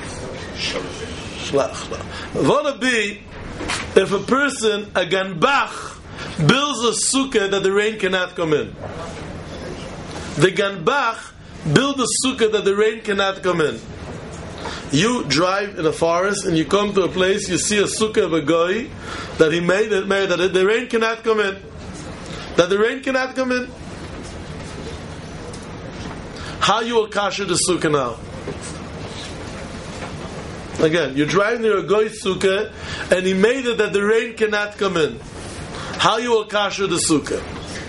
S2: wanna be if a person a gan Bach builds a sukkah that the rain cannot come in. The gan Bach build a sukkah that the rain cannot come in. You drive in a forest and you come to a place, you see a sukkah of a guy that he made that the rain cannot come in. That the rain cannot come in. How you will kasher the sukkah now? Again, you're driving near a guy's sukkah and he made it that the rain cannot come in. How you will kasher the sukkah?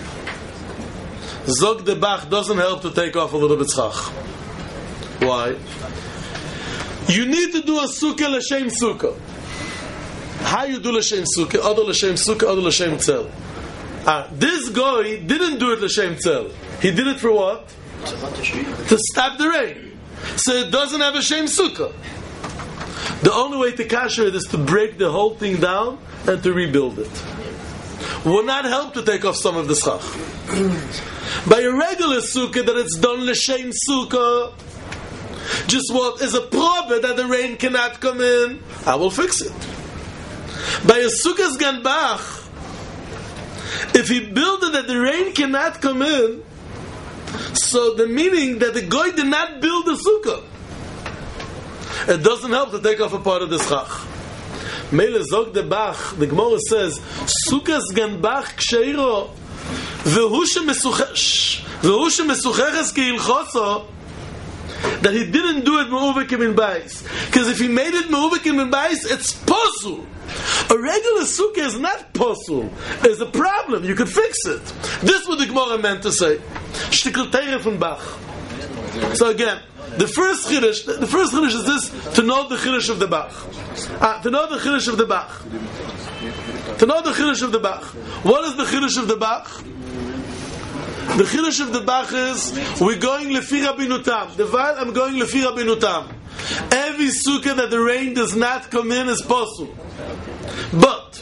S2: Zog de Bach doesn't help to take off a little bit schach. Why? You need to do a sukkah l'shem sukkah. How you do l'shem sukkah? Other l'shem sukkah, other l'shem tzel. This guy didn't do it l'shem tzel. He did it for what? To stop the rain. So it doesn't have a shem sukkah. The only way to kasher it is to break the whole thing down and to rebuild it. Will not help to take off some of the schach. By a regular sukkah that it's done l'shem sukkah, just what is a problem that the rain cannot come in, I will fix it. By a sukkah's ganbach, if he built it that the rain cannot come in, so the meaning that the guy did not build the sukkah, it doesn't help to take off a part of the schach. Mele zog de Bach, the Gemara says, sukkah's ganbach ksheiro, vehu shemesucheches keilchoso, that he didn't do it me'uvekim in bais. Because if he made it me'uvekim in bais, it's posul. A regular sukkah is not posul. There's a problem. You could fix it. This is what the Gemara meant to say. Shtikl teire von Bach. So again, the first chiddush is this: to know the chiddush of the Bach. To know the chiddush of the Bach. To know the chiddush of the Bach. What is the chiddush of the Bach? The chiddush of the Bach is we're going lefi Rabbeinu Tam. The Val, I'm going lefi Rabbeinu Tam. Every sukkah that the rain does not come in is possible. But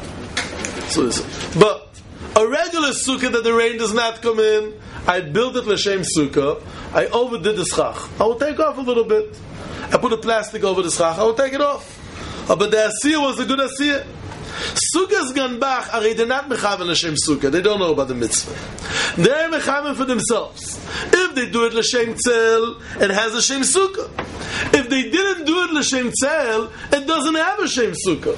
S2: a regular sukkah that the rain does not come in, I built it l'shem sukkah. I overdid the schach. I will take off a little bit. I put a plastic over the schach. I will take it off. But the asiyah was a good asiyah. Sukkah's ganbach are they not mechaven l'shem sukkah. They don't know about the mitzvah. They're mechaven for themselves. If they do it l'shem tzel, it has a shem sukkah. If they didn't do it l'shem tzel, it doesn't have a shem sukkah.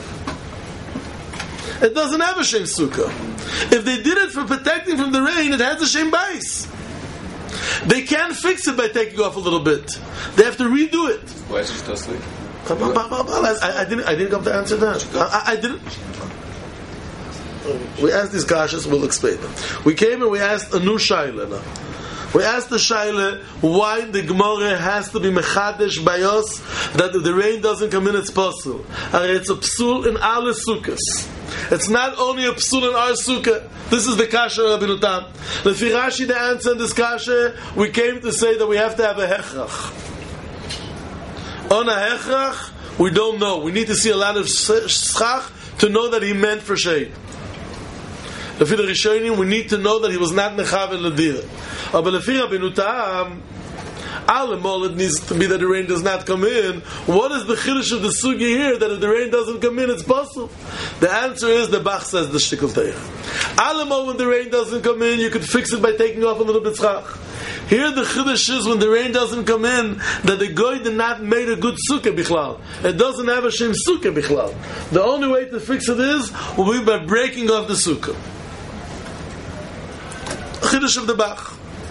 S2: It doesn't have a shem sukkah. If they did it for protecting from the rain, it has a shem bais. They can't fix it by taking off a little bit. They have to redo it.
S3: Why is she still asleep?
S2: I didn't come to answer that. I didn't. We asked these kashas, we'll explain them. We came and we asked a new shaila now. We asked the shaila why the Gemara has to be mechadesh bayos that if the rain doesn't come in, it's possible. It's a psul in alle sukkahs. It's not only a psul in our sukkah. This is the kasha of Rabbeinu Tam. Lefi Rashi, the answer in this kasha, we came to say that we have to have a hechrach. On a hechrach, we don't know. We need to see a lot of schach to know that he meant for shade. Lefi the Rishonim, we need to know that he was not mechaven l'dir. But lefi Rabbeinu Tam, all it needs to be that the rain does not come in. What is the chiddush of the sugi here that if the rain doesn't come in, it's possible? The answer is the Bach says the shtikl teir. All when the rain doesn't come in, you could fix it by taking off a little bit schach. Here the chiddush is when the rain doesn't come in, that the goy did not made a good sukkah bichlal. It doesn't have a shem sukkah bichlal. The only way to fix it will be by breaking off the sukkah. Chiddush of the Bach.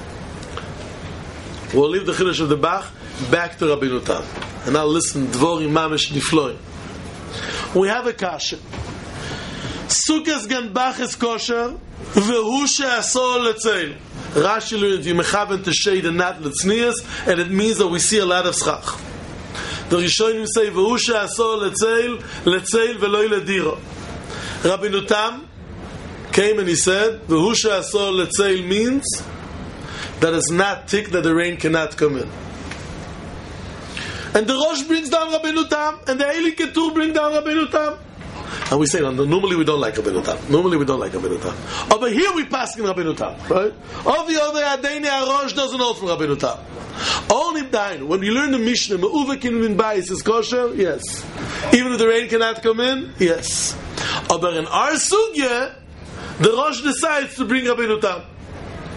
S2: We'll leave the chiddush of the Bach back to Rabbeinu Tam. And now listen, Dvorim Mamish Nifloim. We have a kasha. Sukkah's ganbach is kosher, vehu she'asor letzeil. Rashi learned you mechaven to shade and not letznias, and it means that we see a lot of schach. The Rishonim say vehu she'asor letzeil veloi lediro. Rabbeinu Tam came and he said vehu she'asor letzeil means that it's not thick, that the rain cannot come in. And the Rosh brings down Rabbeinu Tam, and the Eli Ketur bring down Rabbeinu Tam. And we say, normally we don't like Rabbeinu Tam. Over here we pass in Rabbeinu Tam, right? Over here, Adeni HaRosh doesn't hold from Rabbeinu Tam. Only Dain, when you learn the Mishnah, Me'uvekin min Bayis is kosher, yes. Even if the rain cannot come in, yes. But in our sugya, the Rosh decides to bring Rabbeinu Tam.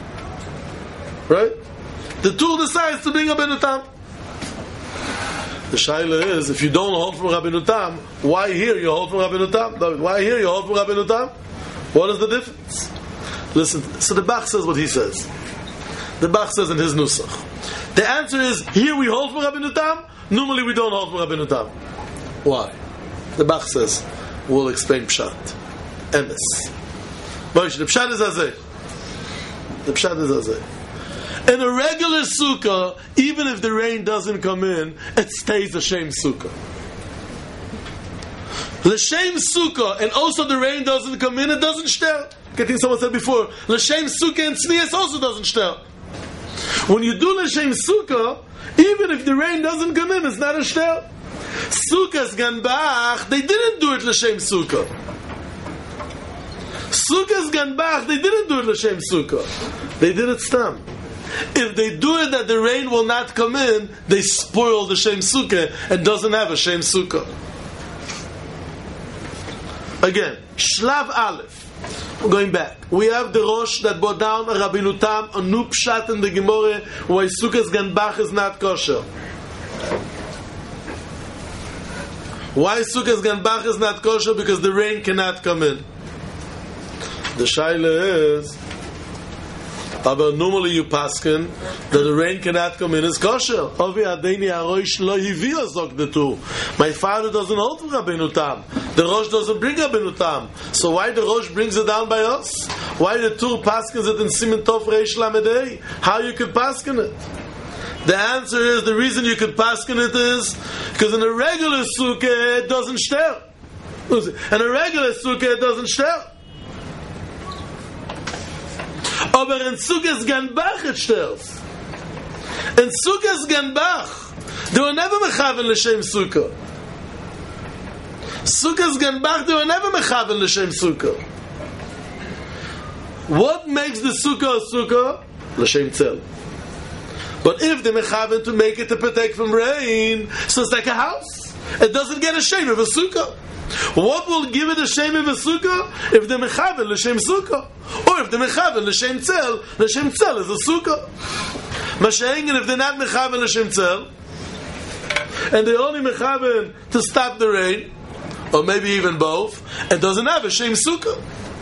S2: Right? The tool decides to bring Rabbeinu Tam. The shaila is, if you don't hold from Rabbeinu Tam, why here you hold from Rabbeinu Tam? Why here you hold from Rabbeinu Tam? What is the difference? Listen, so the Bach says what he says. The Bach says in his Nusach. The answer is, here we hold from Rabbeinu Tam, normally we don't hold from Rabbeinu Tam. Why? The Bach says, we'll explain Pshat. Emes. Moshe, the Pshat is Azeh. The Pshat is Azeh. In a regular sukkah, even if the rain doesn't come in, it stays a shame sukkah. L'shem sukkah, and also the rain doesn't come in, it doesn't shter. I think someone said before, l'shem sukkah and tznius also doesn't shter. When you do l'shem sukkah, even if the rain doesn't come in, it's not a shter. Sukkah's ganbach, they didn't do it l'shem sukkah. Sukkah's ganbach, they didn't do it l'shem sukkah. They did it stam. If they do it that the rain will not come in, they spoil the Shem Sukkah and doesn't have a Shem Sukkah. Again, Shlav Aleph. We're going back. We have the Rosh that brought down Rabbeinu Tam, a new pshat in the Gemara, why Sukkah's ganbach is not kosher. Why Sukkah's ganbach is not kosher? Because the rain cannot come in. The shaila is, but normally you paskin that the rain cannot come in as kosher. My father doesn't hold for Rabbeinu Tam. The Rosh doesn't bring Rabbeinu Tam. So why the Rosh brings it down by us? Why the Tur paskins it in Siman Tov Reish Lamedei? How you could paskin it? The answer is, the reason you could paskin it is because in a regular sukkah it doesn't shter. In a regular sukkah it doesn't shter. Aber in Sukkah's ganbach it shters. In Sukkah's ganbach, they were never mechaven l'shem sukkah. Sukkah's ganbach, they were never mechaven l'shem sukkah. What makes the sukkah a sukkah? L'shem tzel. But if they mechaven to make it to protect from rain, so it's like a house. It doesn't get a shame of a sukkah. What will give it a shame of a sukkah? If the mechaven l'shem sukkah, or if the mechaven l'shem tzel is a sukkah. Masha'ingin, if they're not mechaven l'shem tzel, and they only mechaven to stop the rain, or maybe even both, it doesn't have a shem sukkah.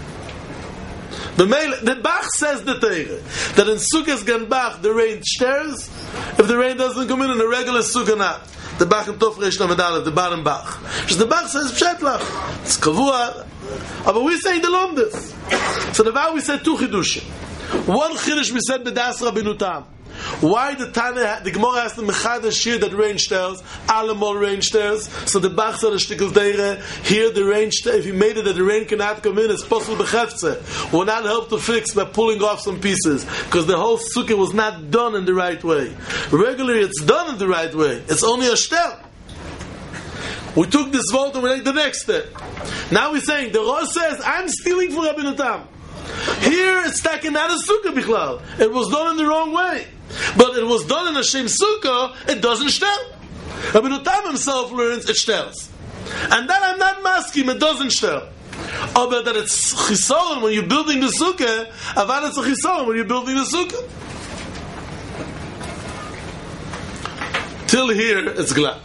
S2: The Bach says the Teire that in Sukkah's ganbach the rain shters. If the rain doesn't come in a regular sukkah, not. The Bach in Tov Reish Lamed Aleph, the bottom Bach. Because the Bach says Pshetlach. It's Kavua. But we say the Lomdes. So the Bach we said two Chidushim. One Chidush we said B'das Rabbeinu Tam. Why the Gemara has the Mechadash here that rain shters, Alamol rain shters. So the Bach said a shtickle deire. Here the rain shters. If you made it that the rain cannot come in, it's possible b'chefze. Will not help to fix by pulling off some pieces because the whole sukkah was not done in the right way. Regularly, it's done in the right way. It's only a shter. We took this vote and we take the next step. Now we're saying the Rosh says, "I'm stealing from Rabbeinu Tam." Here it's taken out of sukkah bichlal. It was done in the wrong way. But it was done in a shem sukkah, it doesn't shter. Rabbeinu Tam himself learns it shters. And that I'm not masking, it doesn't shter. But that it's chisoron when you're building the sukkah, avad it's a chisoron when you're building the sukkah. Till here, it's glad.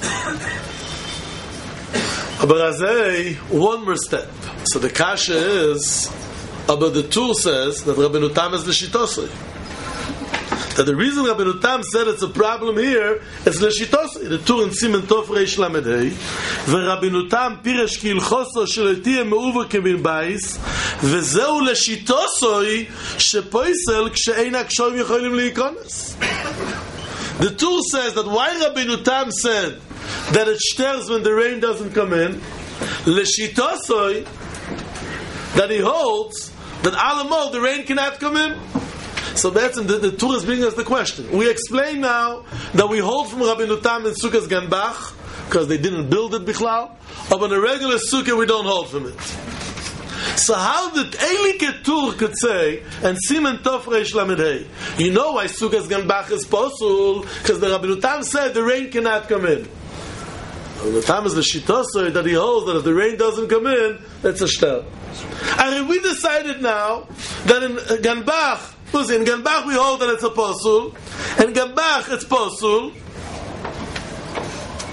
S2: But as one more step. So the kasha is, but the Tur says that Rabbeinu Tam is l'shitosei. That the reason Rabbeinu Tam said it's a problem here is l'shitosei. The Tur in Siman Tov Reish Lamed Hey, v'Rabbeinu Tam piresh ki ilchoso shelo tiyeh meuver kemin bayis, v'zeu l'shitosei shepoisel kshe'ein hakshorim yocholim leikonos. The Tur says that why Rabbeinu Tam said that it shters when the rain doesn't come in, l'shitosei, that he holds that alamol the rain cannot come in. So that's the Tur is bringing us the question. We explain now that we hold from Rabbeinu Tam in Sukkah's ganbach because they didn't build it bichlal, or in a regular sukkah we don't hold from it. So how did Eilike Tur could say and Siman Tov Reish Lamed Hey, you know why Sukkah's ganbach is posul? Because the Rabbeinu Tam said the rain cannot come in. Rabbeinu Tam is the shitosoi that he holds that if the rain doesn't come in, it's a shter. And we decided now that in ganbach, in ganbach we hold that it's a posul, and ganbach it's posul.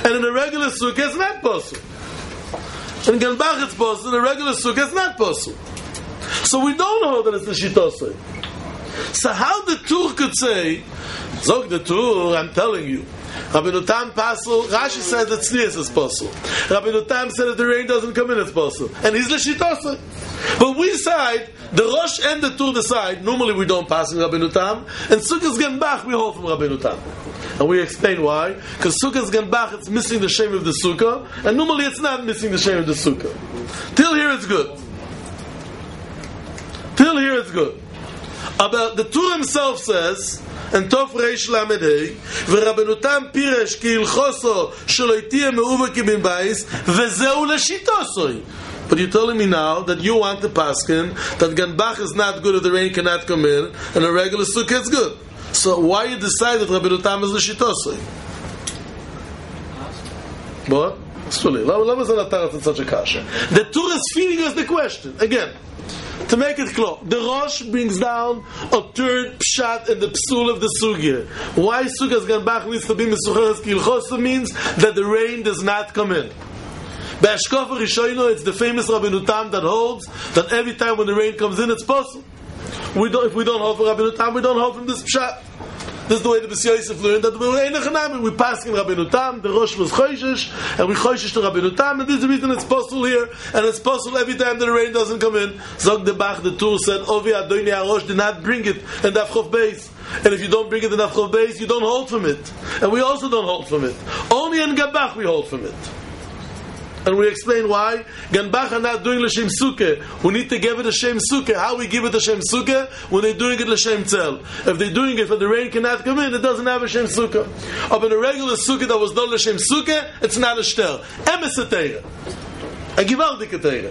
S2: and in a regular sukkah it's not possible. In Gan Bach it's possible, in a regular sukkah it's not possible. So we don't know that it's the Shitosai. So how the Tur could say, Zog the Tur, I'm telling you, Rabbeinu Tam Pasul, Rashi says that Tznius is possible. Rabbeinu Tam said that the rain doesn't come in, it's possible. And he's the Shitosai. But we side, the Rosh and the Tur decide, normally we don't pass in Rabbeinu Tam, and Sukkot Gan Bach we hold from Rabbeinu Tam. And we explain why. Because Sukkot Gan Bach, it's missing the shame of the Sukkah, and normally it's not missing the shame of the Sukkah. Till here it's good. Till here it's good. But the Tur himself says, and Tov Reish Lamed Hei, v'Rabbeinu Tam Piresh ki ilchoso shelo yitiyeh me'uva ki bin bayis, v'zeu l'shitosoi. But you're telling me now that you want the paskin, that Gan Bach is not good if the rain cannot come in, and a regular sukkah is good. So why you decide that Rabbeinu Tam is l'shitosoi? What? Lama is not in such a kasha. The Tur is feeding us the question. Again, to make it clear, the Rosh brings down a third pshat in the psul of the sugya. Why Sukkot Gan Bach needs to be mesucheres ki ilchoso means that the rain does not come in. Be'ashkofa Rishono, it's the famous Rabbeinu Tam that holds that every time when the rain comes in, it's possible. If we don't hold for Rabbeinu Tam, we don't hold from this pshat. This is the way the B'si Yosef learned that we pass in Rabbeinu Tam, the Rosh was choishish, and we choishish to Rabbeinu Tam, and this is the reason it's possible here, and it's possible every time that the rain doesn't come in. Zog the Bach, the Tur said, Ovi Adoni HaRosh did not bring it in Daf Chof Beis. And if you don't bring it in Daf Chof Beis, you don't hold from it. And we also don't hold from it. Only in Gan Bach we hold from it. And we explain why. Gan Bach are not doing l'shem sukkah. We need to give it a shem sukkah. How we give it a shem sukkah? When they're doing it l'shem tzel. If they're doing it for the rain cannot come in, it doesn't have a shem sukkah. But in a regular sukkah that was done l'shem sukkah, it's not a shtel. Emes a teira. A givaldik teira.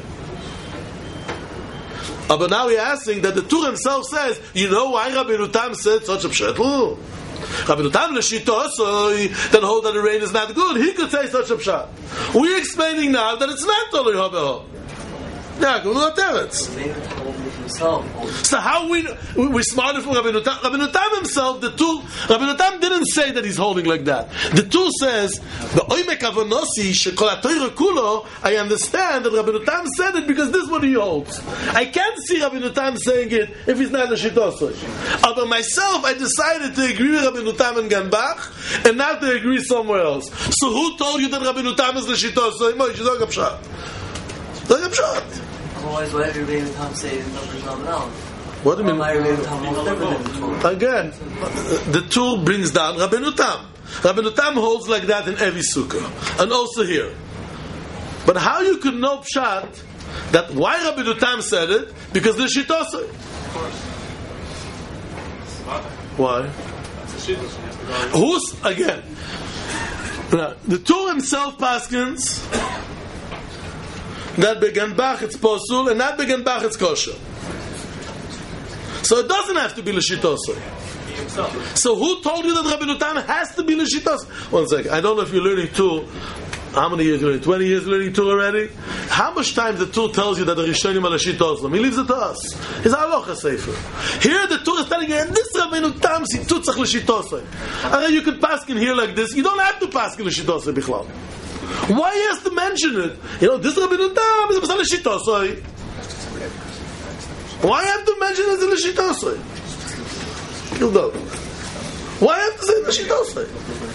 S2: But now we're asking that the Tur himself says, you know why Rabbeinu Tam said such a pshat? Rabbeinu Tam l'shitosoi that hold that the rain is not good. He could say such a pshat. We're explaining now that it's not totally habeho. Yeah, go to teretz. So how we're smarter from Rabbeinu Tam? Rabbeinu Tam himself, the Tur, Rabbeinu Tam didn't say that he's holding like that. The Tur says, I understand that Rabbeinu Tam said it because this is what he holds. I can't see Rabbeinu Tam saying it if he's not a shitosoi. But myself, I decided to agree with Rabbeinu Tam and Gan Bach and not to agree somewhere else. So who told you that Rabbeinu Tam is the shitosoi? Moshe, don't get pshat. Don't get pshat.
S4: Otherwise, why did Rabbeinu Tam say there's nothing else?
S2: What do you mean? Again, the Tur brings down Rabbeinu Tam. Rabbeinu Tam holds like that in every sukkah, and also here. But how you could know pshat that why Rabbeinu Tam said it? Because the shitosai. Why? Who's again? The Tur himself paskins that began Bach it's possible and not began Bach it's kosher. So it doesn't have to be l'shitosai. So who told you that Rabbeinu Tam has to be l'shitosai? 1 second. I don't know if you're learning Tur. How many years learning? 20 years learning Tur already? How much time the Tur tells you that the Rishonim are l'shitosai? He leaves it to us. It's halacha sefer. Here the Tur is telling you, and this Rabbeinu Tam si tutzach l'shitosai. And you could paskin here like this. You don't have to paskin l'shitosai bichlal. Why he has to mention it? You know, this Rabbeinu Tam is a l'shitosai. Why have to mention it in the Shitosai? Why have to say the Shitosai?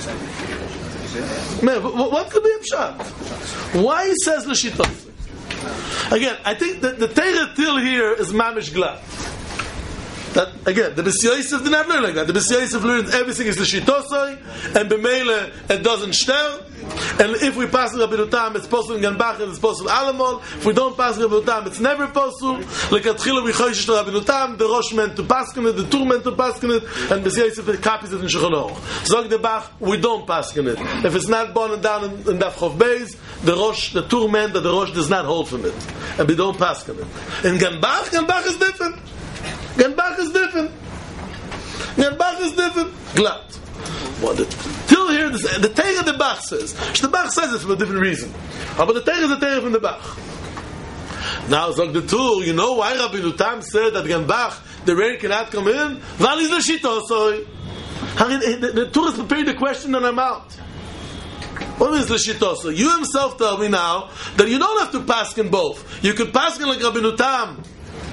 S2: Man, what could be a pshat? Why he says the Shitosai? Again, I think that the Teira till here is mamish glad. That again, the B'si Yosef did not learn like that. The B'si Yosef learns everything is the Shitosai, and b'meile it doesn't shter. And if we pass Rabbeinu Tam, it's possible in Gan Bach, and it's possible Alamon. If we don't pass Rabbeinu Tam, it's never possible. Like at Chila, we choishish to Rabbeinu Tam, the Rosh meant to paskin it, the Tur meant to paskin it, and B'si Yosef copies it in Shulchan Aruch. Zog the Bach, we don't paskin it. If it's not born down in Daf Chof Beis, the Rosh, the Tur meant that the Rosh does not hold from it, and we don't paskin it. In Gan Bach is different. Gan Bach is different. Gan Bach is different. Glad. Till here, the Teira the Bach says. The Bach says it for a different reason. But the Teira is the Teira from the Bach. Now, Zog the Tur, you know why Rabbeinu Tam said that Gan Bach, the rain cannot come in? Val is the Shitosoi. The Tur is preparing the question in our mouth. What means l'shitosa? You himself tell me now that you don't have to paskin both. You could paskin like Rabbeinu Tam.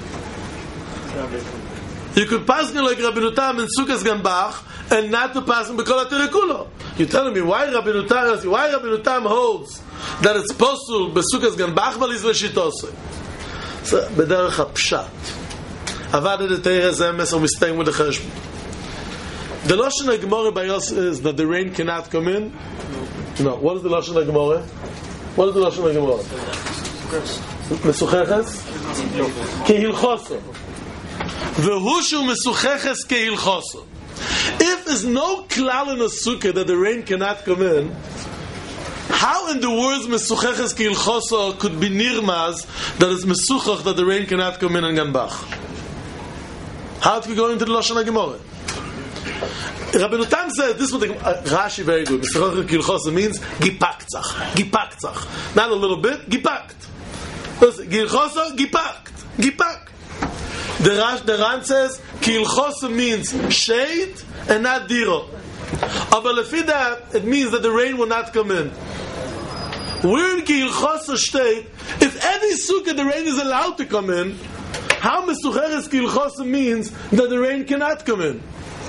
S2: You could paskin like Rabbeinu Tam in Sukkos Ganbach and not to paskin b'kol HaTorah kulo. You're telling me why Rabbeinu Tam holds that it's possible b'Sukkos Ganbach but it's l'shitosa. So b'derech ha'pshat. Avad et Teirez Emes, and we're staying with the Cheshbon. The Lashon HaGemara by us is that the rain cannot come in. No, what is the Lashon HaGemara? What is the Lashon HaGemara? Mesucheches? Kehilchoso. V'hushu mesucheches kehilchoso. If there's no klal in a sukkah that the rain cannot come in, how in the words mesucheches kehilchoso could be nirmaz that it's mesuchach that the rain cannot come in Ganbach? How do we go into the Lashon HaGemara? Rabbeinu Tam said this was Rashi very good. Mesuchach kehilchoso means gipaktzach. Not a little bit, gipakt. Kehilchoso, gipakt. The Ran says kehilchoso means shade and not diro. But lefi that it means that the rain will not come in. Where in kehilchoso state, if every sukkah the rain is allowed to come in, how mesucheres kehilchoso means that the rain cannot come in?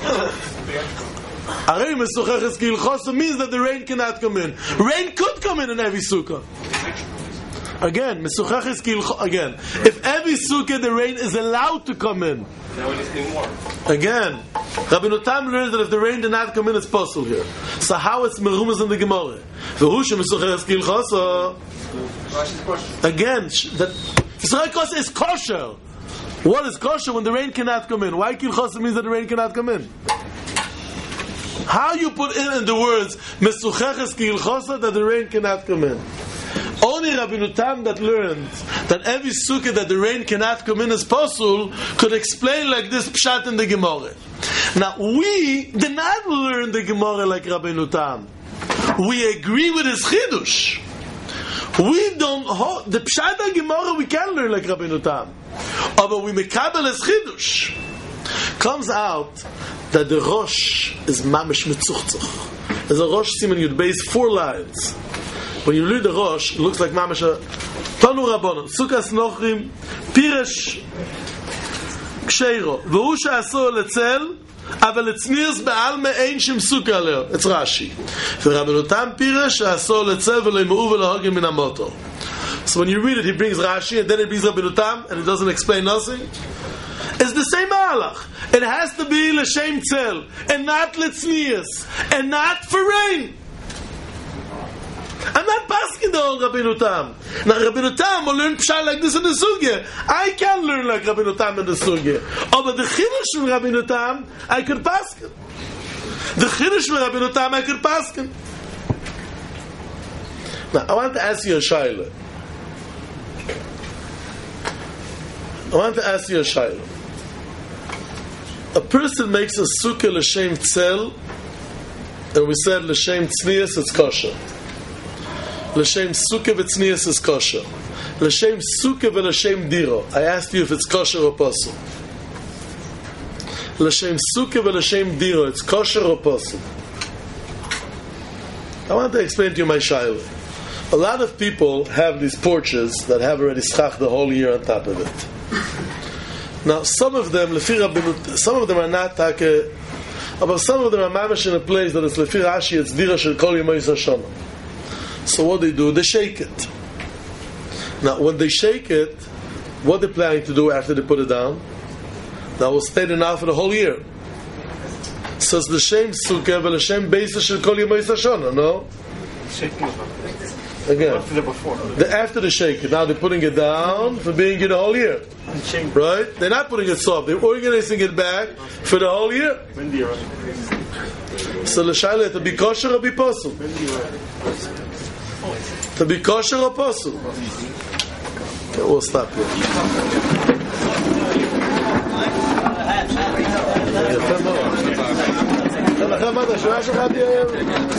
S2: Arei mesucheres kehilchoso means that the rain cannot come in. Rain could come in every sukkah. Again, mesucheres kehilchoso. Again, if every sukkah the rain is allowed to come in. Again, Rabbeinu Tam learns that if the rain did not come in, it's possible here. So how it's merumas in the Gemara? V'hushu mesucheres kehilchoso. Again, that mesucheres is kosher. What is kosher when the rain cannot come in? Why kehilchoso means that the rain cannot come in? How you put in the words mesucheres kehilchoso that the rain cannot come in? Only Rabbeinu Tam that learned that every sukkah that the rain cannot come in as possible could explain like this pshat in the Gemara. Now we did not learn the Gemara like Rabbeinu Tam. We agree with his chidush. We don't hold the pshat of Gemara. We can learn like Rabbeinu Tam, but we mekabel his chidush. Comes out that the Rosh is mamish mitzuchtzach. There's a Rosh Siman Yud Beis 4 lines. When you read the Rosh, it looks like mamish Tanu Rabbanon Sukas Nochrim Piresh Ksheiro V'hu she'aso letzel אבל לצנירס בעלמא אין שם סוכה עליה. It's Rashi. ורבנו Tam פירש שאסור לצל ולא ימאו ולהוגים מן המוטו. So when you read it, he brings Rashi and then he brings Rabbeinu Tam and he doesn't explain nothing. It's the same halach. It has to be l'shem tzel and not letznius and not for rain. I'm not pasking the old Rabbeinu Tam. Now Rabbeinu Tam will learn pshat like this in the sugya. I can learn like Rabbeinu Tam in the sugya. But the chidush from Rabbeinu Tam, I could paskin. The chidush from Rabbeinu Tam, I could paskin. Now I want to ask you a shayla. A person makes a sukkah l'shem tzel, and we said l'shem tznius, it's kosher. L'shem sukkah v'tznius is kosher. L'shem sukkah v'l'shem diro. I asked you if it's kosher or possible. L'shem sukkah v'l'shem diro, it's kosher or possible. I want to explain to you my shayla. A lot of people have these porches that have already schach the whole year on top of it. Now, some of them are not take, but some of them are mamash in a place that is lefi Rashi, it's dira shel kol yemei Hashanah. So what they do, they shake it. Now, when they shake it, what they're planning to do after they put it down? That will stay there now for the whole year. So it's l'shem sukkah v'l'shem beisa shel kol yemei Hashanah, no? Again, after the shake it, now they're putting it down for being here the whole year. Right? They're not putting it soft. They're organizing it back for the whole year. So l'shayla, to be kosher or be possible? To be kosher or possible? Okay, we'll stop here.